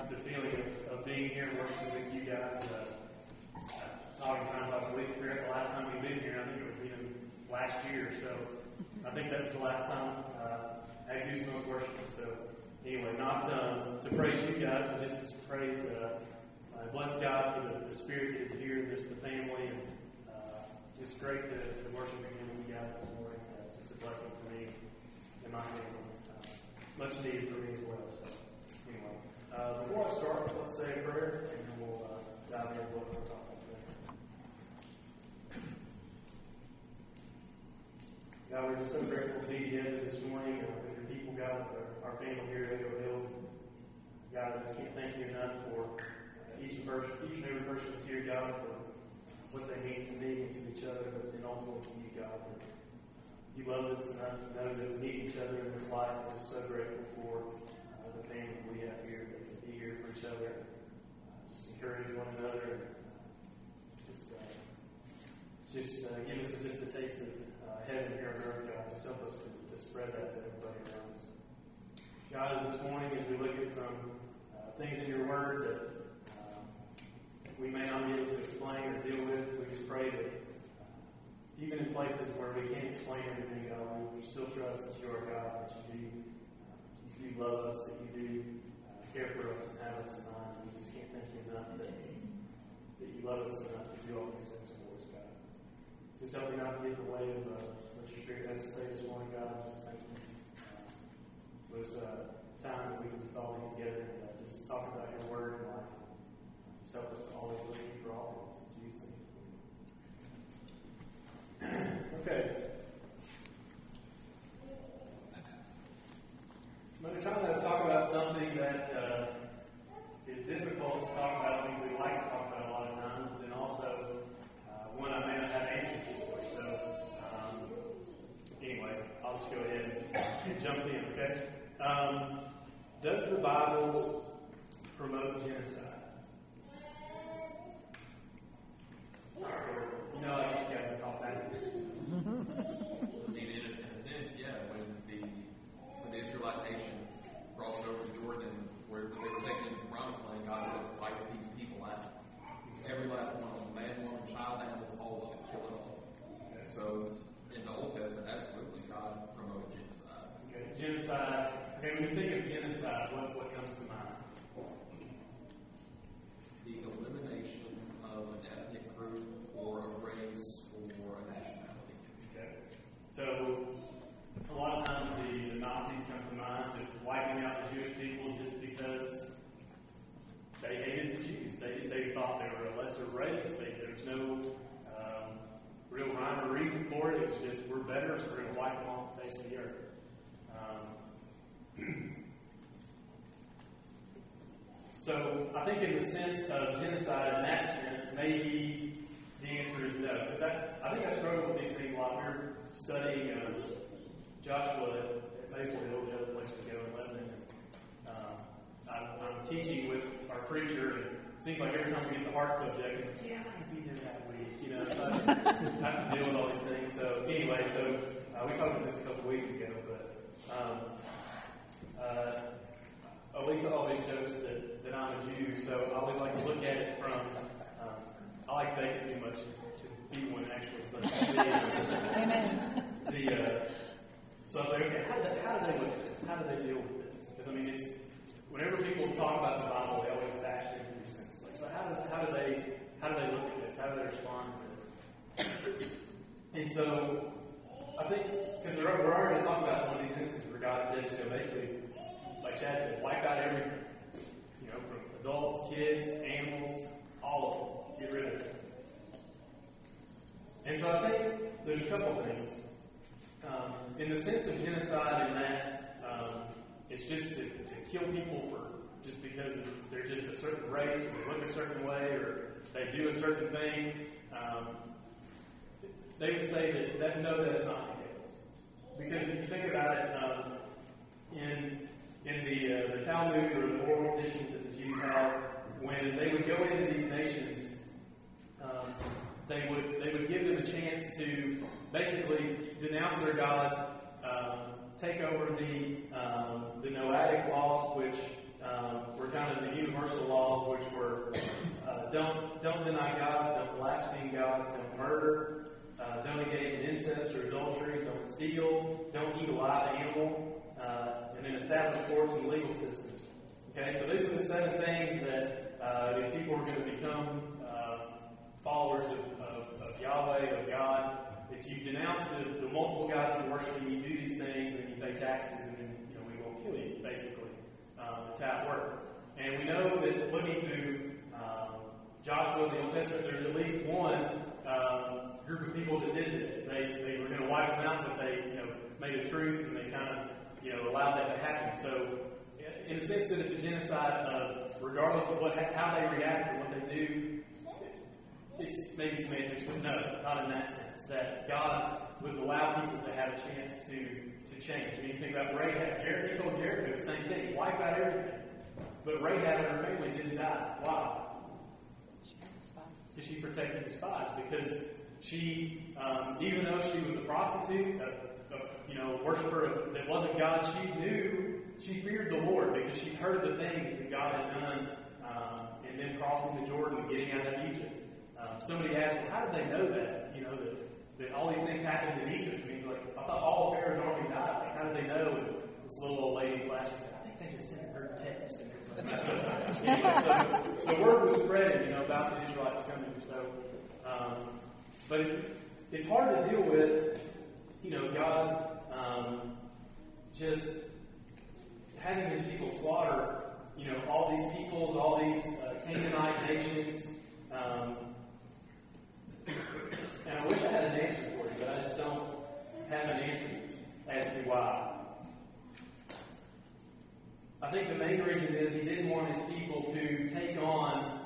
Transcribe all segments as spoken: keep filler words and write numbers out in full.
the feeling of, of being here working with you guys. Uh, talking kind of about the Holy Spirit the last time we've been here. I think it was even last year. So I think that was the last time uh, Agnews was worshiping. So anyway, not um, to praise you guys, but just to praise, uh, uh, bless God for the, the Spirit that is here, and just the family, and uh, it's great to, to worship again with you guys this morning. Uh, just a blessing for me and my family. Uh, much needed for me as well. So anyway, uh, before I start, let's say a prayer, and then we'll uh, dive into what we're talking about today. God, we're just so grateful to be together this morning uh, with your people, God, with our, our family here at Echo Hills. God, I just can't thank you enough for uh, each, person, each and every person that's here, God, for what they mean to me and to each other, but then ultimately to you, God. And you love us enough to know that we need each other in this life. I'm just so grateful for uh, the family we have here, that can be here for each other, uh, just encourage one another, and uh, just, uh, just uh, give us a, just a taste of uh, heaven here on earth, God. Just help us to, to spread that to everybody around us. God, as this morning, as we look at some uh, things in your word that um, we may not be able to explain or deal with, we just pray that uh, even in places where we can't explain everything, God, we still trust that you are God, that you do, uh, you do love us, that you do uh, care for us and have us in mind. We just can't thank you enough that, that you love us enough to do all these things for us, God. Just help me not to get in the way of uh, what your Spirit has to say this morning, God. Just thank you uh, for this uh, time that we can just all be together and uh, just talk about your word and life. Just help us always listen for all things. In Jesus' name. Okay. I'm going to try to talk about something that uh, is difficult to talk about. I think we like to talk about a lot of times, but then also uh, one I may not have answers for. So, um, anyway, I'll just go ahead and jump in, okay? Um, does the Bible promote genocide? You know, I guess you guys have talked about this. I mean, in, in a sense, yeah. When the when the Israelite nation crossed over the Jordan, where they were taken into the Promised Land, God said, "Wipe these people out. Every last one of them, man, woman, child, animals, all of it, kill it all." Okay. So, in the Old Testament, absolutely, God promoted genocide. Okay, genocide. Okay, when you think of genocide, what what comes to mind? The elimination of an ethnic group or a race or a nationality. Okay. So, a lot of times the, the Nazis come to mind, just wiping out the Jewish people just because they hated the Jews. They they thought they were a lesser race. They, there's no um, real rhyme or reason for it. It was just, we're better, so we're going to wipe them off the face of the earth. Um, so, I think in the sense of genocide, in that sense, maybe the answer is no. Because I, I think I struggle with these things a lot. We were studying um, Joshua at Maple Hill, the other place we go in Lebanon. Um, I'm, I'm teaching with our preacher, and it seems like every time we get the heart subject, he's like, yeah, I'm not going to be there that week. You know, so I have to deal with all these things. So anyway, so uh, we talked about this a couple of weeks ago, but um, uh, Elisa always jokes that, that I'm a Jew, so I always like to look at it from, um, I like bacon too much to be one actually, but the, Amen. the uh, so I was like, okay, how do, they, how do they look at this? How do they deal with this? Because I mean, it's whenever people talk about the Bible, they always bash into these things. Like, so how do how do they how do they look at this? How do they respond to this? And so I think because we're already talking about one of these instances where God says, you know, basically, like Chad said, wipe out everything. You know, from adults, kids, animals, all of them. Get rid of it. And so I think there's a couple of things. Um, in the sense of genocide, in that um, it's just to, to kill people for just because they're just a certain race, or they look a certain way, or they do a certain thing. Um, they would say that, that no, that's not the case. Because if you think about it, um, in in the uh, the Talmud or the oral traditions that the Jews had, when they would go into these nations, um, they would they would give them a chance to basically denounce their gods, um, take over the um, the Noahic laws, which um, were kind of the universal laws, which were uh, don't don't deny God, don't blaspheme God, don't murder, uh, don't engage in incest or adultery, don't steal, don't eat a live animal, uh, and then establish courts and legal systems. Okay, so these are the seven things that uh, if people are going to become uh, followers of, of, of Yahweh, of God, it's you denounce the, the multiple gods that you're worshiping, you do these things, and then you pay taxes, and then you know we won't kill you, basically. Um, that's how it works. And we know that looking through um, Joshua, the Old Testament, there's at least one um, group of people that did this. They they were going to wipe them out, but they you know made a truce, and they kind of you know allowed that to happen. So, in the sense that it's a genocide of, regardless of what how they react or what they do, it's maybe semantics, but no, not in that sense. That God would allow people to have a chance to, to change. I mean, you think about Rahab. Jer- he told Jericho the same thing, wipe out everything. But Rahab and her family didn't die. Why? Because she protected the spies. Because she, um, even though she was a prostitute, a, a you know, worshiper of, that wasn't God, she knew, she feared the Lord because she heard the things that God had done um, in them crossing the Jordan and getting out of Egypt. Um, somebody asked, well, how did they know that? You know, that, that all these things happened in Egypt. And he's like, I thought all of Pharaoh's army died. Like, how did they know? And this little old lady flashed and said, I think they just sent her a text. Anyway, so, so word was spreading, you know, about the Israelites coming. So, um, but it's, it's hard to deal with, you know, God um, just having his people slaughter, you know, all these peoples, all these uh, Canaanite nations. Um, and I wish I had an answer for you, but I just don't have an answer as to why. I think the main reason is he didn't want his people to take on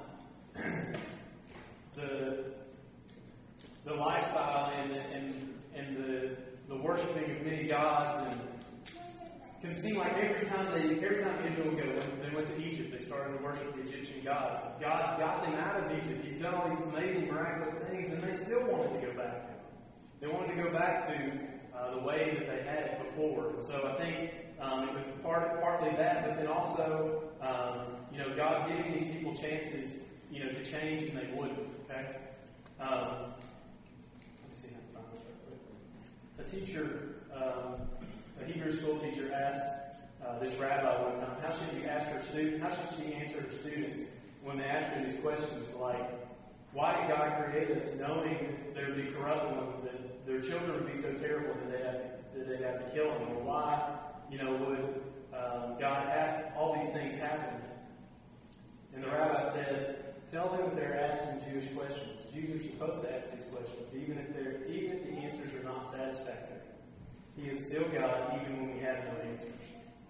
the the lifestyle and and and the the worshiping of many gods, and because it seemed like every time they every time Israel would go, when they went to Egypt, they started to worship the Egyptian gods. God got them out of Egypt. He'd done all these amazing, miraculous things, and they still wanted to go back to him. They wanted to go back to uh, the way that they had it before. And so I think um, it was part, partly that, but then also, um, you know, God giving these people chances, you know, to change, and they wouldn't. Okay. Um, let me see how to find this real quick. A teacher. Um, A Hebrew school teacher asked uh, this rabbi one time, how should you ask her student, how should she answer her students when they ask her these questions like, why did God create us knowing there would be corrupt ones, that their children would be so terrible that they'd have to, that they'd have to kill them? Or why, you know, would um, God have all these things happen? And the rabbi said, tell them that they're asking Jewish questions. Jews are supposed to ask these questions, even if they're even if the answers are not satisfactory. He is still God, even when we have no answers.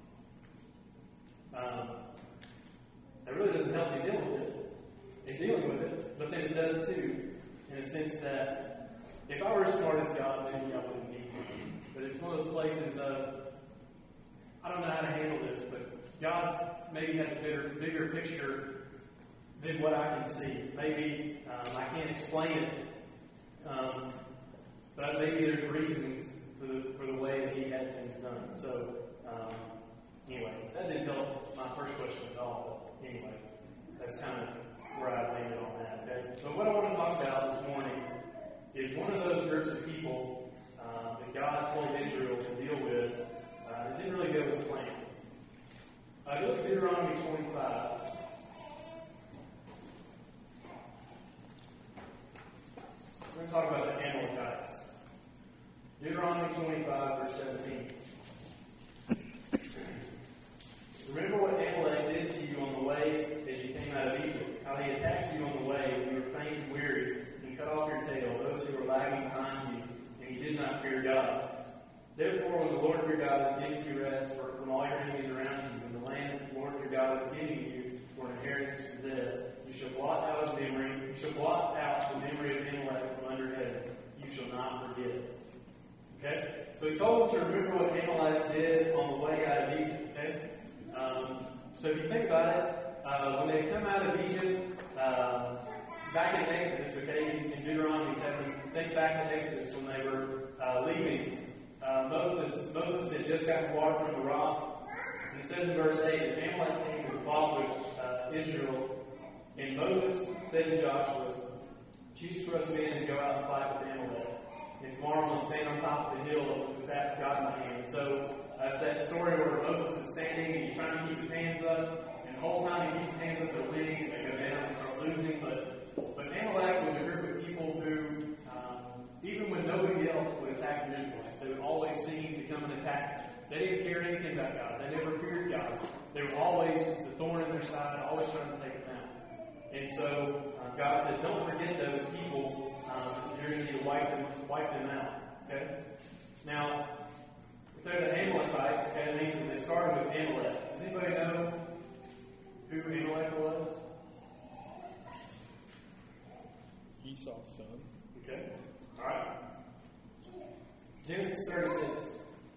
Um, that really doesn't help me deal with it. In dealing with it, but then it does too, in a sense that if I were as smart as God, maybe I wouldn't need him. But it's one of those places of, I don't know how to handle this, but God maybe has a bigger, bigger picture than what I can see. Maybe um, I can't explain it, um, but maybe there's reasons for the for the way that he had things done. So, um, anyway, that didn't help my first question at all. But anyway, that's kind of where I landed on that. Okay. So what I want to talk about this morning is one of those groups of people uh, that God told Israel to deal with. Uh, it didn't really go as planned. Uh, look at Deuteronomy twenty-five. We're going to talk about the Amalekites. Deuteronomy twenty-five, verse seventeen. Remember what Amalek did to you on the way as you came out of Egypt, how he attacked you on the way when you were faint and weary, and cut off your tail, those who were lagging behind you, and you did not fear God. Therefore, when the Lord your God is giving you rest from all your enemies around you, and the land the Lord your God is giving you for an inheritance to possess, you shall blot out of memory, you shall blot out the memory of Amalek from under heaven. You shall not forget it. Okay? So he told them to remember what Amalek did on the way out of Egypt. Okay? Um, so if you think about it, uh, when they come out of Egypt, uh, back in Exodus, okay, in Deuteronomy seven, think back to Exodus when they were uh, leaving. Uh, Moses, Moses had just gotten water from the rock. And it says in verse eight, that Amalek came with fought with uh, Israel. And Moses said to Joshua, "Choose for us men to go out and fight with Amalek. And tomorrow I'm going to stand on top of the hill with the staff of God in my hand." So that's uh, that story where Moses is standing and he's trying to keep his hands up. And the whole time he keeps his hands up, they're winning and they go down and start losing. But, but Amalek was a group of people who, um, even when nobody else would attack the Israelites, they would always seem to come and attack them. They didn't care anything about God. They never feared God. They were always just a thorn in their side, always trying to take it down. And so uh, God said, don't forget those people. Um, you're going to need to wipe them, wipe them out. Okay? Now, if they're the Amalekites, okay, it means that they started with Amalek. Does anybody know who Amalek was? Esau's son. Okay. All right. Genesis thirty-six.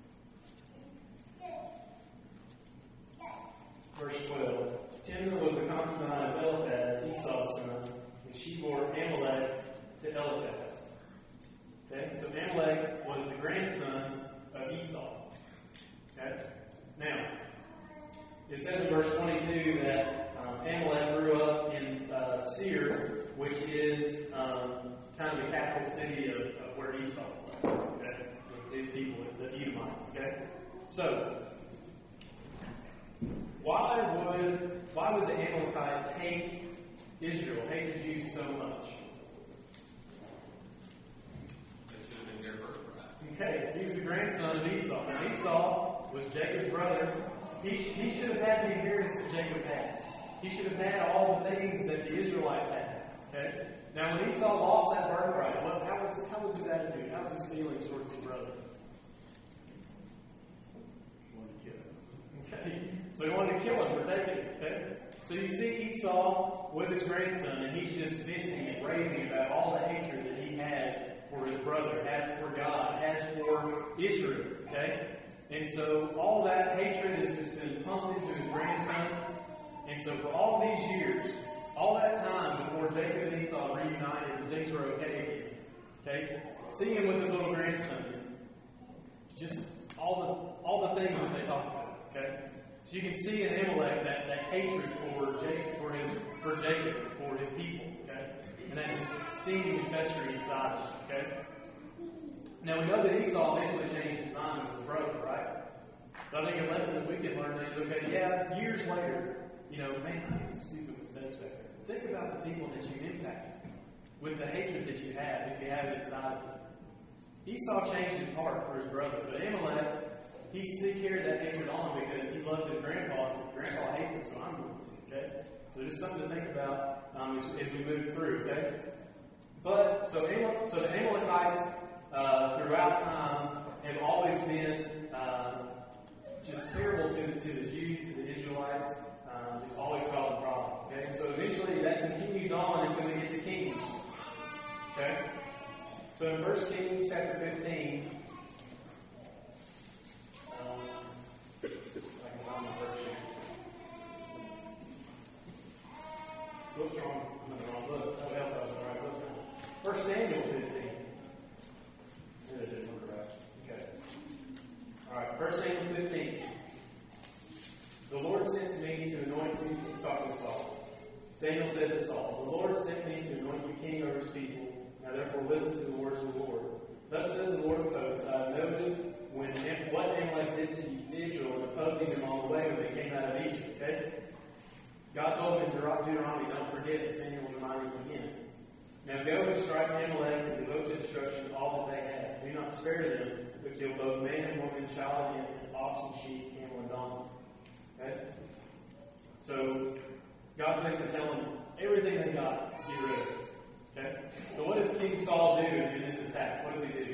Verse twelve. Timnah was the concubine of Eliphaz, Esau's son, and she bore Amalek to Eliphaz. Okay, so Amalek was the grandson of Esau. Okay, now it says in verse twenty-two that um, Amalek grew up in uh, Seir, which is um, kind of the capital city of, of where Esau was. Okay, these people, the Edomites. Okay, so. Why would why would the Amalekites hate Israel, hate the Jews so much? They should have been their birthright. Okay, he was the grandson of Esau. Now Esau was Jacob's brother. He, he should have had the inheritance that Jacob had. He should have had all the things that the Israelites had. Okay. Now when Esau lost that birthright, what, how was how was his attitude? How was his feelings towards his brother? He wanted to kill him. Okay. So he wanted to kill him for taking it, okay? So you see Esau with his grandson, and he's just venting and raving about all the hatred that he has for his brother, has for God, has for Israel, okay? And so all that hatred has just been pumped into his grandson. And so for all these years, all that time before Jacob and Esau reunited and things were okay again, okay? Seeing him with his little grandson, just all the all the things that they talk about, okay? So you can see in Amalek that, that hatred for Jacob, for his for Jacob, for his people, okay? And that just steaming and festering inside him, okay? Now we know that Esau eventually changed his mind with his brother, right? But I think a lesson that we can learn is, okay, yeah, years later, you know, man, I made some stupid mistakes back there. Think about the people that you impacted with the hatred that you have, if you have it inside of you. Esau changed his heart for his brother, but Amalek, he still carried that hatred on because he loved his grandpa and said, "Grandpa hates him, so I'm going to." Okay, so there's something to think about um, as, as we move through. Okay, but so Amal- so the Amalekites uh, throughout time have always been uh, just terrible to the, to the Jews, to the Israelites, um, just always causing problems. Okay, so eventually that continues on until we get to Kings. Okay, so in First Kings chapter fifteen. What's wrong? I'm in the wrong book. That would help us, all right? First Samuel fifteen. Yeah, didn't look right. Okay. All right. First Samuel fifteen. The Lord sent me to anoint you. He's talking to Saul. Samuel said to Saul, "The Lord sent me to anoint you king over his people. Now therefore listen to the words of the Lord. Thus said the Lord of hosts, I have noted when what Amalek did to Israel in opposing them on the way when they came out of Egypt." Okay? God told him in Deuteronomy, don't forget, and Samuel reminded him again. Now go and strike Amalek and devote to destruction all that they have. Do not spare them, but kill both man and woman, child and infant, ox and sheep, camel and donkey. Okay? So God's basically telling them everything they got, get rid of it. Okay? So what does King Saul do in this attack? What does he do?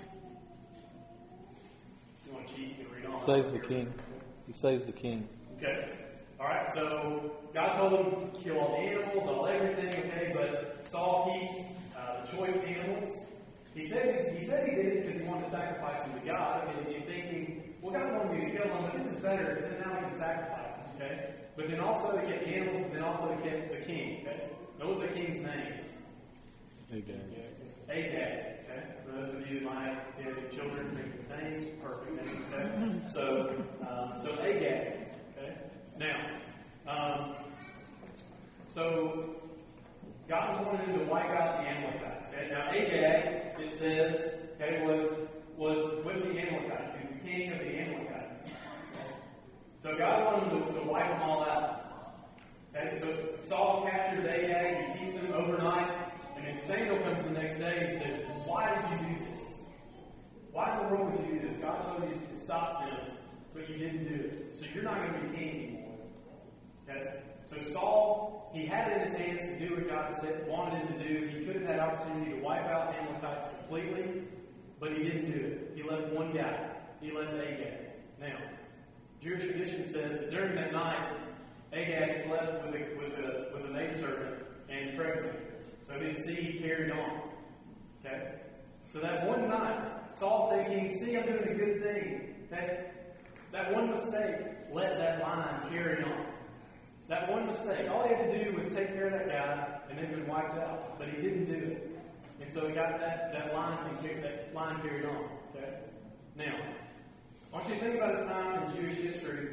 You want to cheat? You can read on. Saves the king. He saves the king. Okay. All right, so God told him to kill all the animals, all everything, okay, but Saul keeps uh, the choice animals. He says he said he did it because he wanted to sacrifice them to God, and you're thinking, well, God wanted me to kill them, but this is better, so now we can sacrifice them, okay? But then also to get the animals, but then also to get the king, okay? What was the king's name? Agag. Agag, okay? For those of you that might have children, think of names, perfect names, okay? So, um, so Agag. Now, Um, so, God was wanting to wipe out the Amalekites. Okay? Now, Agag, it says, okay, was, was with the Amalekites. He was the king of the Amalekites. Okay? So, God wanted to, to wipe them all out. Okay? So, Saul captures Agag, he keeps him overnight, and then Samuel comes the next day and says, why did you do this? Why in the world would you do this? God told you to stop them, but you didn't do it. So, you're not going to be king anymore. Okay? So Saul, he had it in his hands to do what God said, wanted him to do. He could have had opportunity to wipe out the Amalekites completely, but he didn't do it. He left one guy. He left Agag. Now, Jewish tradition says that during that night, Agag slept with a, with a, with a maidservant and pregnant. So his seed carried on. Okay? So that one night, Saul thinking, see, I'm doing a good thing. Okay? That one mistake let that line carry on. That one mistake. All he had to do was take care of that guy, and then been wiped out. But he didn't do it. And so he got that, that line that line carried on. Okay? Now, I want you to think about a time in Jewish history,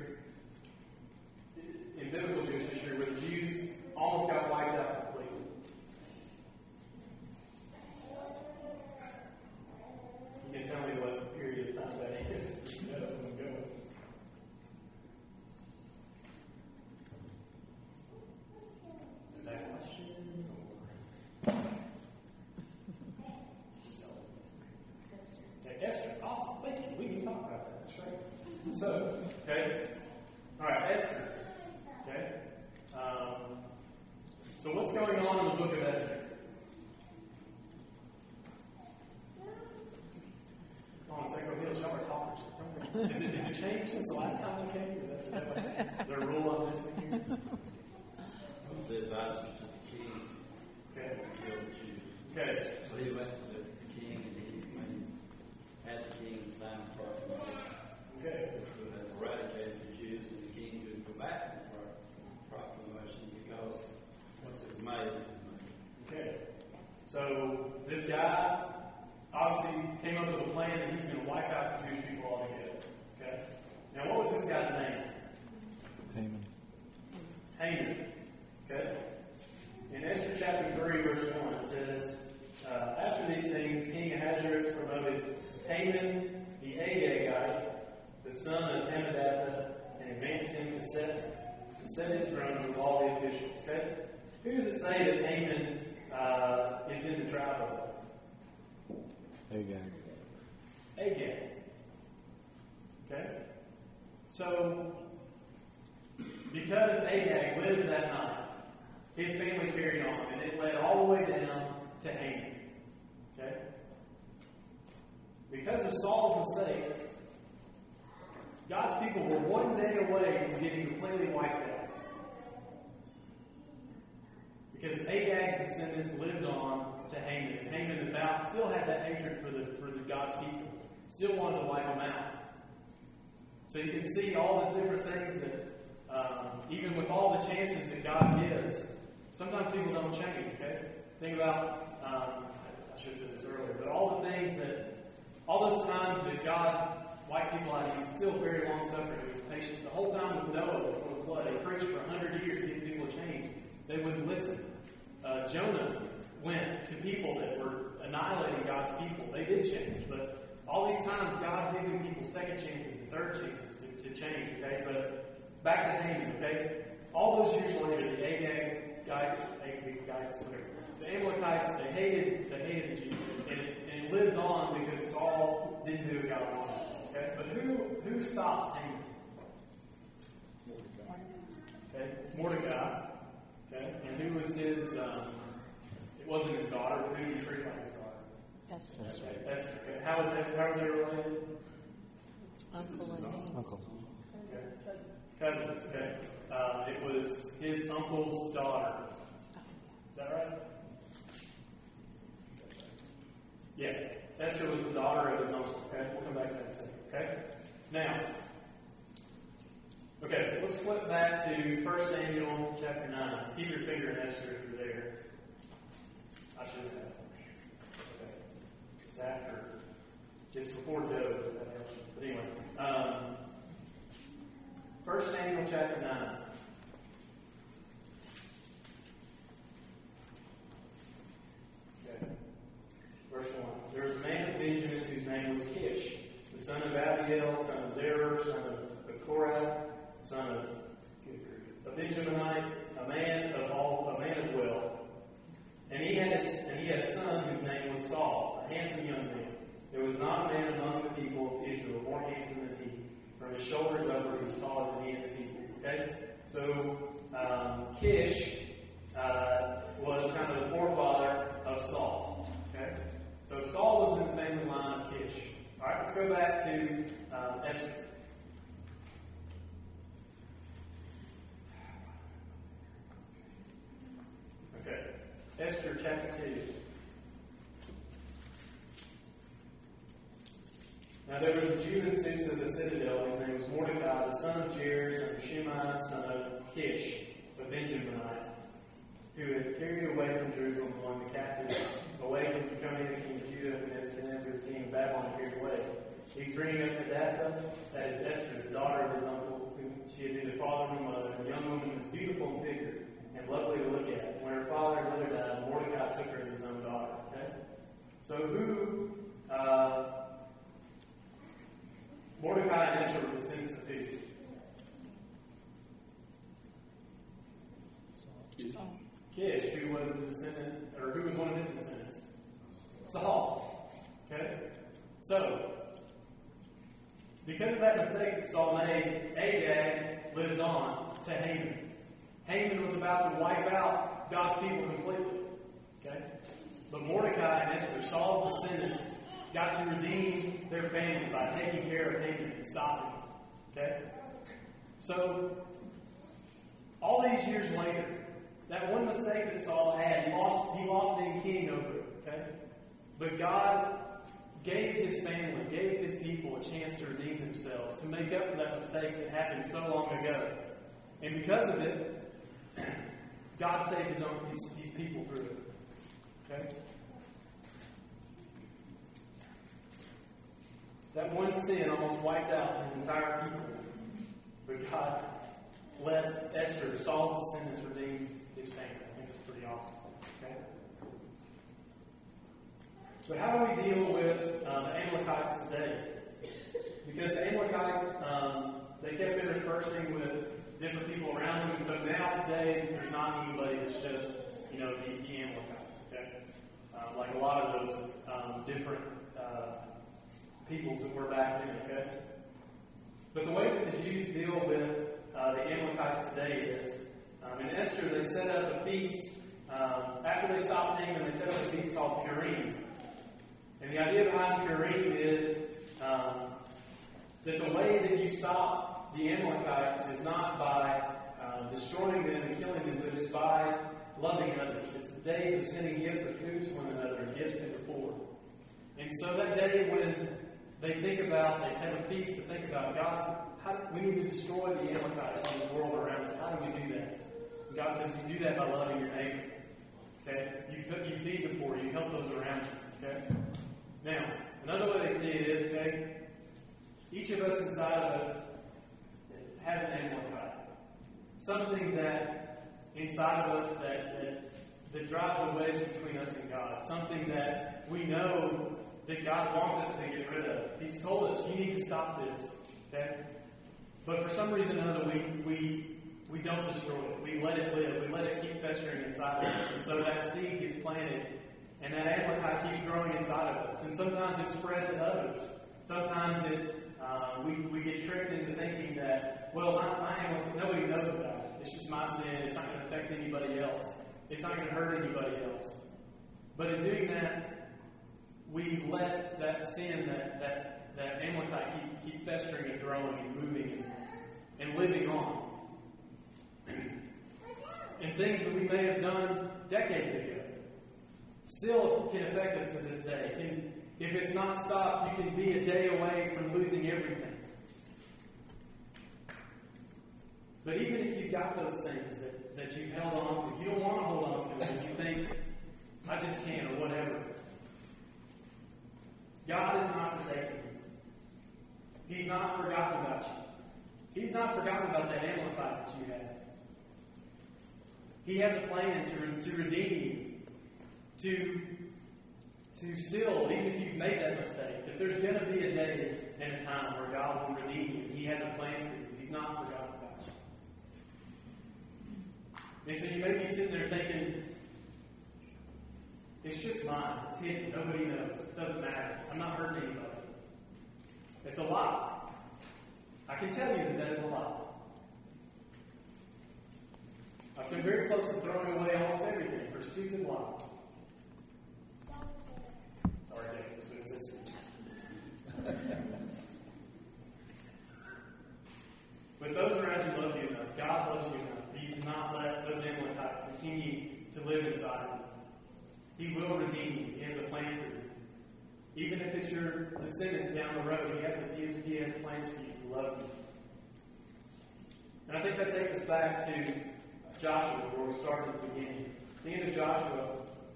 in biblical Jewish history, where the Jews almost got wiped out completely. You can tell me what period of time that is. You know, I'm going. Esther, awesome. Thank you. We can talk about that. That's great. So, okay. All right, Esther. Okay. Um, so, what's going on in the book of Esther? Come on, Sacred Hills, y'all are talkers. Is it, is it changed since the last time we came? Is, that, is, that what, is there a rule on this thing here? The advisors to the king. Okay. Killed the Jews. Okay. So he went to the king and he had the king sign a proclamation. Okay. Which would have eradicated the Jews, and the king could go back to the proclamation because once it was made, it was made. Okay. So this guy obviously came up with a plan that he was going to wipe out the Jewish people altogether. Okay. Now, what was this guy's name? Haman. Haman. Okay. In Esther chapter three, verse one, it says, uh, after these things, King Ahasuerus promoted Haman the Agagite, the son of Hammedatha, and advanced him to set, to set his throne with all the officials. Okay? Who does it say that Haman uh, is in the tribe of? Agag. Agag. Okay? So, because Agag lived that night, his family carried on, and it led all the way down to Haman. Okay? Because of Saul's mistake, God's people were one day away from getting completely wiped out. Because Agag's descendants lived on to Haman, and Haman about still had that hatred for the for the God's people, still wanted to wipe them out. So you can see all the different things that, um, even with all the chances that God gives, sometimes people don't change. Okay, think about um, I should have said this earlier, but all the things that, all those times that God wiped people out, He's still very long suffering. He was patient the whole time with Noah before the flood. He preached for a hundred years to get people to change. They wouldn't listen. Uh, Jonah went to people that were annihilating God's people. They did change, but all these times God giving people second chances and third chances to, to change. Okay, but back to Haman. Okay, all those years later, the Agag guy, Agagites, whatever, the Amalekites, they hated, they hated the Jews, and it, and it lived on because Saul didn't do what God wanted. Okay, but who who stops Haman? Okay, Mordecai. Okay, and who was his? Um, it wasn't his daughter, but who did he treat like his daughter? Esther. Okay, Esther. Okay. How is Esther? How are they related? Uncle and niece. Uncle. Okay. Cousins. Okay. Uh, it was his uncle's daughter. Is that right? Yeah. Esther was the daughter of his uncle. Okay. We'll come back to that in a second. Okay. Now. Okay. Let's flip back to First Samuel chapter nine. Keep your finger in Esther if you're there. I should have had it. Okay. It's after. It's before Job, if that helps you. But anyway. Um, First Samuel chapter nine. was not a man among the people of Israel more handsome than he. From his shoulders upward, he was taller than any of the people. Okay? So, um, Kish uh, was kind of the forefather of Saul. Okay? So, Saul was in the family line of Kish. All right, let's go back to um, Esther. Okay, Esther chapter two. Now there was a Jew in Susa, the citadel. His name was Mordecai, the son of Jair, son of Shimei, son of Kish, a Benjaminite, who had carried away from Jerusalem among the captives, away from Jeconiah, king of Judah, and Nebuchadnezzar, king of Babylon, carried away. He was bringing up Hadassah, that is Esther, the daughter of his uncle, whom she had neither father nor mother. The young woman was beautiful in figure and lovely to look at. When her father and mother died, Mordecai took her as his own daughter. Okay? So who, uh, Mordecai and Esther were descendants of who? Kish, who was the descendant, or who was one of his descendants? Saul. Okay? So, because of that mistake that Saul made, Agag lived on to Haman. Haman was about to wipe out God's people completely. Okay? But Mordecai and Esther, Saul's descendants, got to redeem their family by taking care of Haman and stopping him. Okay? So, all these years later, that one mistake that Saul had, he lost, he lost being king over it. Okay? But God gave his family, gave his people a chance to redeem themselves, to make up for that mistake that happened so long ago. And because of it, God saved his own, his, his people through it. Okay? That one sin almost wiped out his entire people. But God let Esther, Saul's descendants, redeem his family. I think it's pretty awesome. Okay? But how do we deal with uh, the Amalekites today? Because the Amalekites, um, they kept interspersing with different people around them, and so now today there's not anybody that's just, you know, the, the Amalekites. Okay? Uh, like a lot of those um, different uh, peoples that were back then. Okay? But the way that the Jews deal with uh, the Amalekites today is, um, in Esther, they set up a feast. Um, after they stopped Haman, they set up a feast called Purim. And the idea behind Purim is um, that the way that you stop the Amalekites is not by uh, destroying them and killing them, but it's by loving others. It's the days of sending gifts of food to one another and gifts to the poor. And so that day when they think about, they have a feast to think about, God, how, we need to destroy the Amalekites in this world around us. How do we do that? And God says you do that by loving your neighbor. Okay? You, you feed the poor. You help those around you. Okay? Now, another way they see it is, okay, each of us inside of us has an Amalekite. Something that inside of us that, that, that drives a wedge between us and God. Something that we know that God wants us to get rid of. He's told us, you need to stop this. Okay? But for some reason or another, we, we, we don't destroy it. We let it live. We let it keep festering inside of us. And so that seed gets planted. And that Amalekite keeps growing inside of us. And sometimes it's spread to others. Sometimes it, uh, we, we get tricked into thinking that, well, my, my Amalekite, nobody knows about it. It's just my sin. It's not going to affect anybody else. It's not going to hurt anybody else. But in doing that, we let that sin, that, that, that Amalekite keep, keep festering and growing and moving and, and living on. And things that we may have done decades ago still can affect us to this day. Can, if it's not stopped, you can be a day away from losing everything. But even if you've got those things that, that you've held on to, you don't want to hold on to them. You think, I just can't, or whatever. God is not forsaken you. He's not forgotten about you. He's not forgotten about that Amalekite that you had. He has a plan to, to redeem you. To, to still, even if you've made that mistake, that there's going to be a day and a time where God will redeem you. He has a plan for you. He's not forgotten about you. And so you may be sitting there thinking, It's just mine. It's hidden. Nobody knows. It doesn't matter. I'm not hurting anybody. It's a lie. I can tell you that that is a lie. I've been very close to throwing away almost everything for stupid lies. Sorry, Dave. As soon as it's But those around you love you enough. God loves you enough for you to not let those Amalekites continue to live inside you. He will redeem you. He has a plan for you. Even if it's your descendants down the road, He has, a, he has, he has plans for you to love you. And I think that takes us back to Joshua, where we started at the beginning. At the end of Joshua,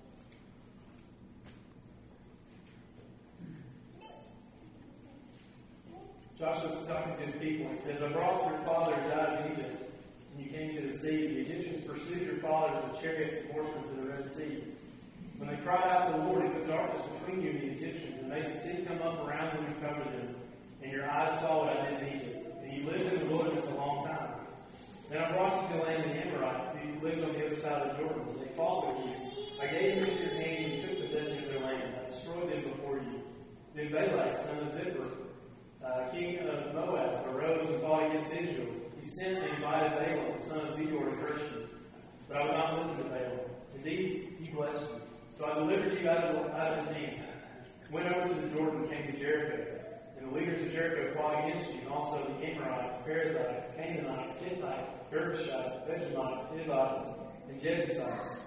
Joshua's talking to his people and says, I brought your fathers out of Egypt, and you came to the sea. The Egyptians pursued your fathers with chariots and horsemen to the Red Sea. When they cried out to the Lord, He put darkness between you and the Egyptians, and made the sea come up around them and cover them. And your eyes saw what I did in Egypt. And you lived in the wilderness a long time. Then I brought you to the land of the Amorites, who lived on the other side of the Jordan. They fought with you. I gave them into your hand, and you took possession of their land. I destroyed them before you. Then Balak, son of Zippor, uh, king of Moab, arose and fought against Israel. He sent and invited Balaam, the son of Beor, to curse you. But I would not listen to Balaam. Indeed, he blessed you. So I delivered you out of, out of his hand. Went over to the Jordan and came to Jericho. And the leaders of Jericho fought against you, and also the Amorites, Perizzites, Canaanites, Hittites, Girgashites, Benjamites, Hivites, and Jebusites.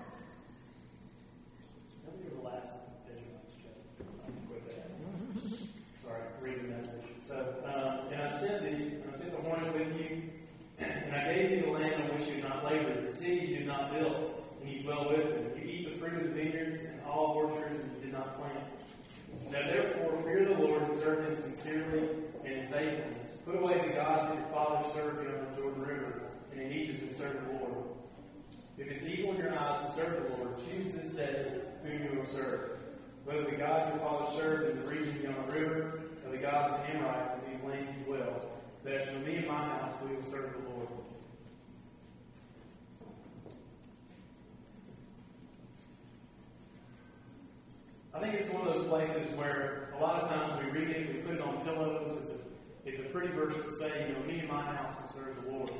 Let me go the last Benjamites chapter. I'll quit that. Sorry, read the message. So, um, and I sent the I sent the hornet with you, and I gave you the land on which you had not labored, the cities you had not built, and you dwell with them. You eat the fruit of the vineyards and olive orchards that you did not plant. Now therefore, fear the Lord and serve Him sincerely and in faithfulness. Put away the gods that your fathers served beyond the Jordan River and in Egypt and serve the Lord. If it's evil in your eyes to serve the Lord, choose this day whom you will serve. Whether the gods your fathers served in the region beyond the river, or the gods of the Amorites in these lands you dwell. But as for me and my house, we will serve the Lord. I think it's one of those places where a lot of times we read it, we put it on pillows. It's a, it's a pretty verse to say, you know, me and my house will serve the Lord.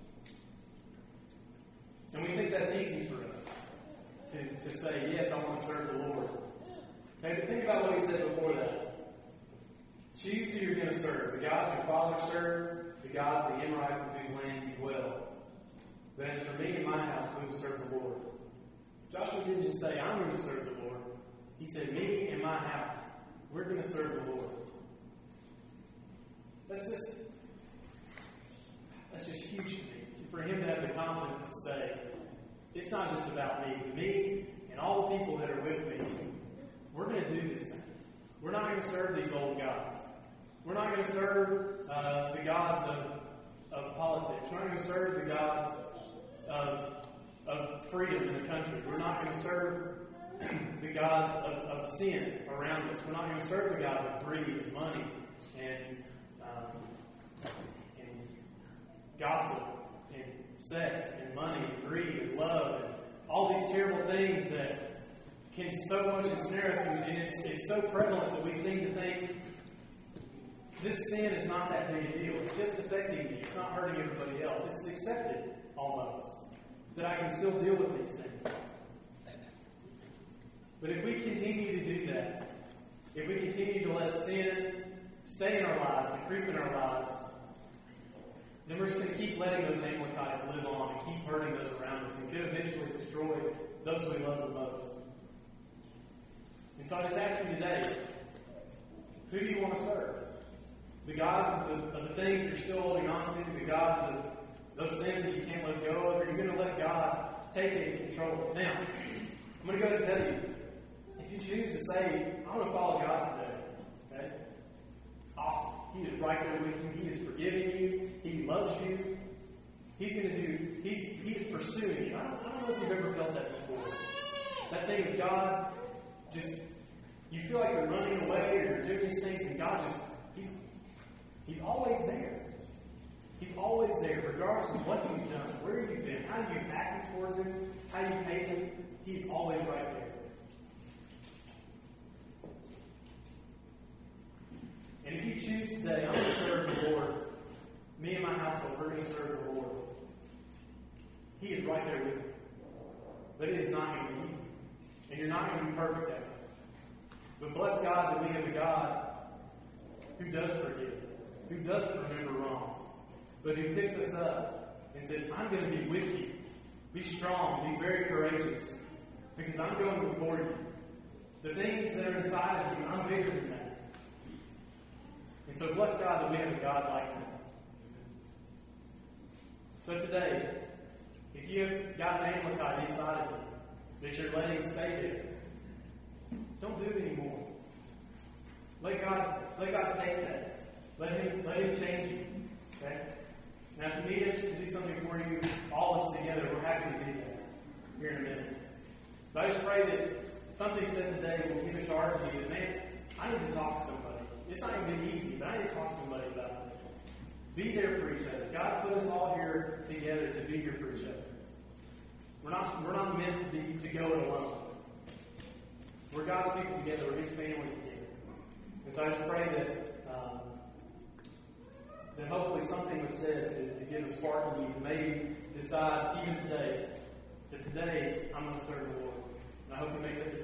And we think that's easy for us to, to say, yes, I want to serve the Lord. Okay, but think about what he said before that. Choose who you're going to serve. The gods your fathers served, the gods of the Amorites in whose land you dwell. But as for me and my house, we will serve the Lord. Joshua didn't just say, I'm going to serve the Lord. He said, me and my house, we're going to serve the Lord. That's just, that's just huge to me. For him to have the confidence to say, it's not just about me. Me and all the people that are with me, we're going to do this thing. We're not going to serve these old gods. We're not going to serve uh, the gods of, of politics. We're not going to serve the gods of, of freedom in the country. We're not going to serve the gods of, of sin around us. We're not going to serve the gods of greed and money and, um, and gossip and sex and money and greed and love and all these terrible things that can so much ensnare us, and it's, it's so prevalent that we seem to think this sin is not that big a deal. It's just affecting me. It's not hurting everybody else. It's accepted almost that I can still deal with these things. But if we continue to do that, if we continue to let sin stay in our lives, to creep in our lives, then we're just going to keep letting those Amalekites live on and keep hurting those around us and could eventually destroy those we love the most. And so I just ask you today, who do you want to serve? The gods of the, of the things that you're still holding on to, the gods of those things that you can't let go of, or you're going to let God take it and control it. Now, I'm going to go ahead and tell you, if you choose to say, I want to follow God today, okay? Awesome. He is right there with you. He is forgiving you. He loves you. He's going to do, he's, he is pursuing you. I don't, I don't know if you've ever felt that before. That thing of God, just, you feel like you're running away or you're doing these things, and God just, he's, he's always there. He's always there, regardless of what you've done, where you've been, how you've acted towards Him, how you've hated Him. He's always right there. choose today, I'm going to serve the Lord. Me and my household, we're going to serve the Lord. He is right there with you. But it is not going to be easy. And you're not going to be perfect at it. But bless God that we have a God who does forgive, who doesn't remember wrongs, but who picks us up and says, I'm going to be with you. Be strong, be very courageous, because I'm going before you. The things that are inside of you, I'm bigger than that. And so bless God that we have a God like that. So today, if you have got an Amalekite inside of you that you're letting stay there, don't do it anymore. Let God, let God take that. Let Him, let Him change you. Okay? Now, if you need us to do something for you, all of us together, we're happy to do that here in a minute. But I just pray that something said today will give a charge to you that, man, I need to talk to somebody. It's not going to be easy, but I need to talk to somebody about this. Be there for each other. God put us all here together to be here for each other. We're not, we're not meant to be to go it alone. We're God's people together. We're His family together. And so I just pray that um, that hopefully something was said to, to give a spark in you to maybe decide even today that today I'm going to serve the Lord. And I hope you make that decision.